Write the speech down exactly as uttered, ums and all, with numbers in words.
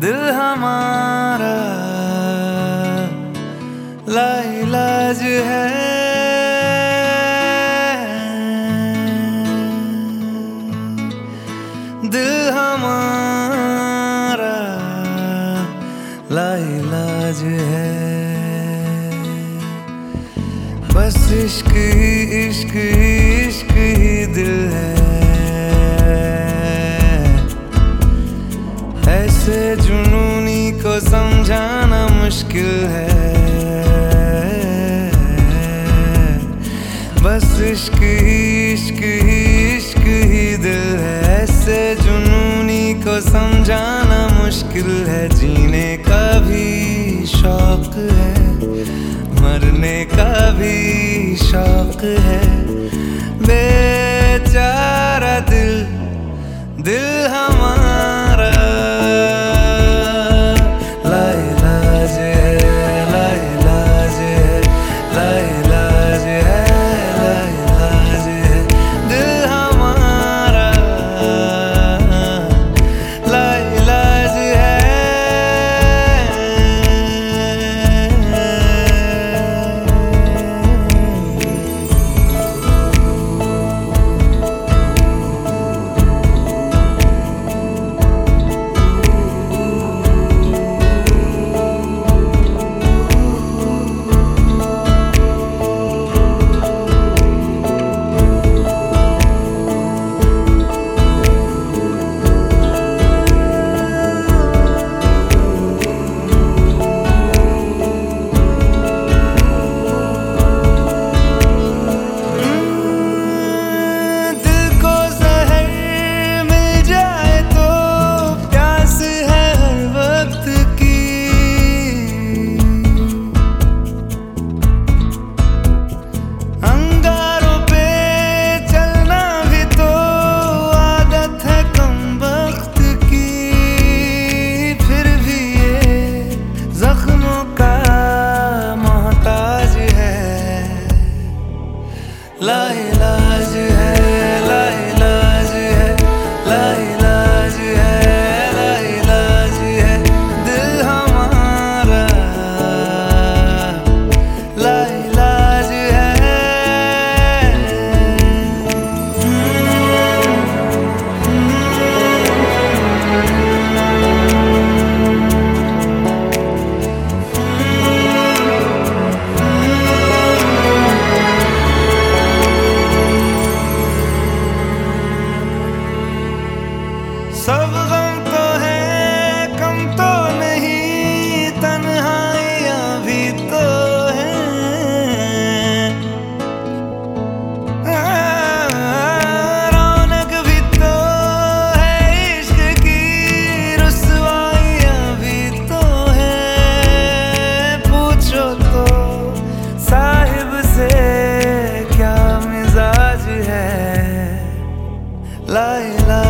दिल हमारा लाइलाज है। दिल हमारा लाइलाज है। बस इश्क ही इश्क ही इश्क ही दिल है। ऐसे जुनूनी को समझाना मुश्किल है। बस इश्क ही इश्क ही इश्क ही दिल है। ऐसे जुनूनी को समझाना मुश्किल है। जीने का भी शौक है, मरने का भी शौक है। बेचारा दिल दिल हमारा लाइलाज है, लाइलाज है, लाइलाज है, लाइलाज है। दिल हमारा लाइलाज है। लाइलाज है, लाइलाज है, लाइलाज है, लाइलाज है। दिल हमारा लाइलाज है। सब गम तो है, कम तो नहीं, तन्हाइयाँ भी तो हैं। रौनक भी तो है इश्क की, रुसवाइयाँ भी तो हैं। पूछो तो साहिब से क्या मिजाज है। लाइला